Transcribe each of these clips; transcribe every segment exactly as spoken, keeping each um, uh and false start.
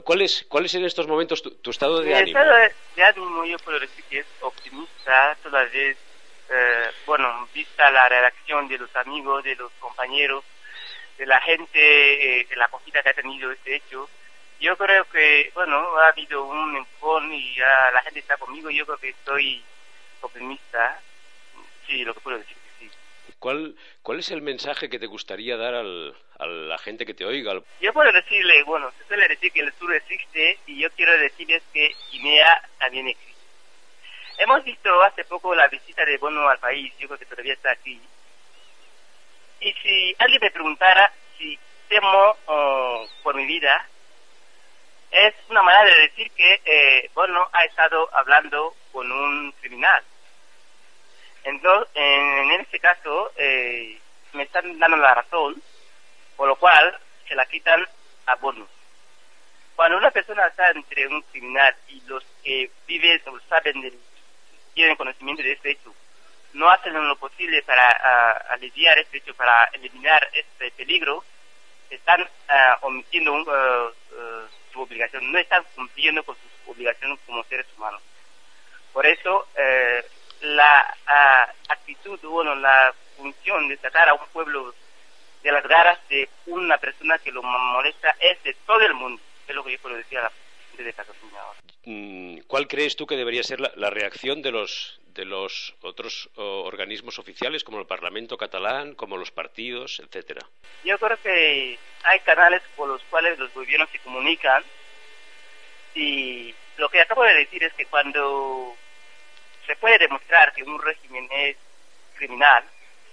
¿Cuál es, cuál es en estos momentos tu, tu estado de Mi ánimo? estado de ánimo, yo puedo decir que es optimista, toda vez, eh, bueno, vista la reacción de los amigos, de los compañeros, de la gente, eh, de la acogida que ha tenido este hecho. Yo creo que, bueno, ha habido un empujón y ya la gente está conmigo. Yo creo que estoy optimista. Sí, lo que puedo decir que sí. ¿Cuál, cuál es el mensaje que te gustaría dar al, a la gente que te oiga? Yo puedo decirle, bueno, se suele decir que el sur existe y yo quiero decirles que Guinea también existe. Hemos visto hace poco la visita de Bono al país, yo creo que todavía está aquí. Y si alguien me preguntara si temo uh, por mi vida, es una manera de decir que eh, Bono ha estado hablando con un criminal. Entonces, en, en este caso, eh, me están dando la razón, por lo cual se la quitan a Bono. Cuando una persona está entre un criminal y los que viven o saben, del, tienen conocimiento de este hecho, no hacen lo posible para uh, aliviar este hecho, para eliminar este peligro, están uh, omitiendo un, uh, uh, su obligación, no están cumpliendo con sus obligaciones como seres humanos. Por eso, eh, la uh, actitud, bueno, la función de sacar a un pueblo de las garras de una persona que lo molesta es de todo el mundo, es lo que yo puedo decir a la gente de Cataluña ahora. ¿Cuál crees tú que debería ser la, la reacción de los de los otros oh, organismos oficiales, como el Parlamento catalán, como los partidos, etcétera? Yo creo que hay canales por los cuales los gobiernos se comunican y lo que acabo de decir es que cuando se puede demostrar que un régimen es criminal,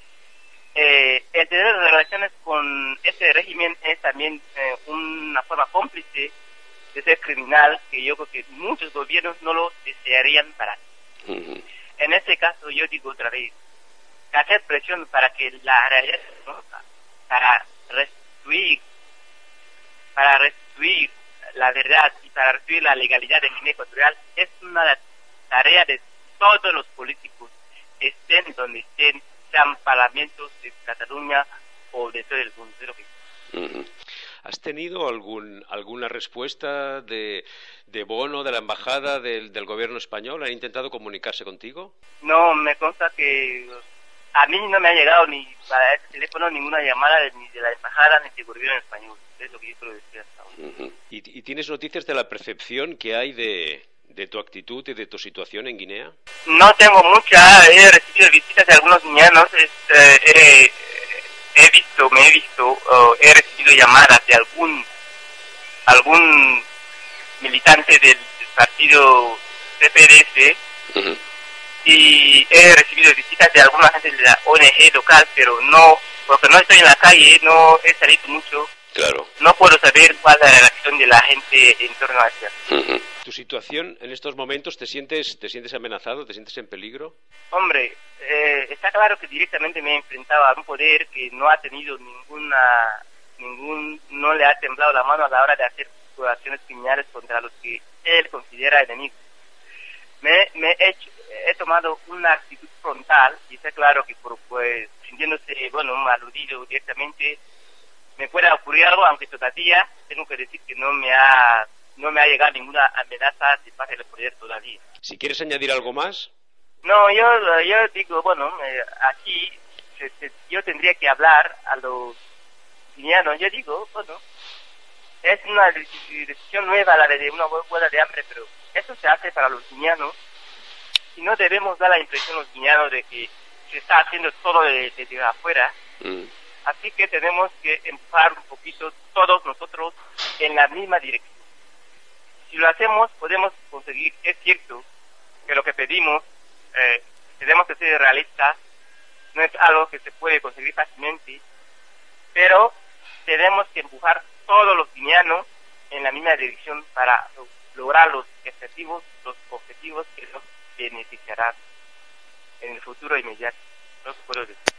eh, el tener relaciones con ese régimen es también eh, una forma cómplice de ser criminal, que yo creo que muchos gobiernos no lo desearían para sí. Uh-huh. En este caso, yo digo otra vez, hacer presión para que la realidad se conozca, para restituir, para restituir la verdad y para restituir la legalidad de Guinea Ecuatorial es una tarea de todos los políticos, estén donde estén, sean parlamentos de Cataluña o de todo el mundo. De lo que... Uh-huh. ¿Has tenido algún alguna respuesta de, de Bono, de la embajada, del, del gobierno español? ¿Han intentado comunicarse contigo? No, me consta que a mí no me ha llegado ni para este teléfono ninguna llamada de, ni de la embajada ni del gobierno español. Es lo que yo quiero decir hasta ahora. Uh-huh. ¿Y, ¿Y tienes noticias de la percepción que hay de, de tu actitud y de tu situación en Guinea? No tengo mucha. He recibido visitas de algunos guineanos. Este, eh, he visto, me he visto, uh, he recibido llamadas de algún algún militante del, del partido C P D S. Uh-huh. Y he recibido visitas de alguna gente de la O N G local, pero no, porque no estoy en la calle, no he salido mucho. Claro. No puedo saber cuál es la reacción de la gente en torno a ella. Uh-huh. ¿Tu situación en estos momentos te sientes te sientes amenazado, te sientes en peligro? Hombre, eh, está claro que directamente me he enfrentado a un poder que no ha tenido ninguna, ningún, no le ha temblado la mano a la hora de hacer acciones criminales contra los que él considera enemigos. Me, me he, hecho, he tomado una actitud frontal y está claro que por, pues, sintiéndose, bueno, aludido directamente, me puede ocurrir algo, aunque todavía tengo que decir que no me ha no me ha llegado ninguna amenaza de parte del poder todavía. Si quieres añadir algo más. No, yo yo digo, bueno, eh, aquí se, se, yo tendría que hablar a los guineanos. Yo digo, bueno, es una decisión nueva la de una huelga de hambre, pero eso se hace para los guineanos y no debemos dar la impresión a los guineanos de que se está haciendo todo de, de, de afuera. Mm. Así que tenemos que empujar un poquito todos nosotros en la misma dirección. Si lo hacemos, podemos conseguir, es cierto, que lo que pedimos, eh, tenemos que ser realistas, no es algo que se puede conseguir fácilmente, pero tenemos que empujar todos los guineanos en la misma dirección para lograr los objetivos, los objetivos que nos beneficiarán en el futuro inmediato. No se puede decir.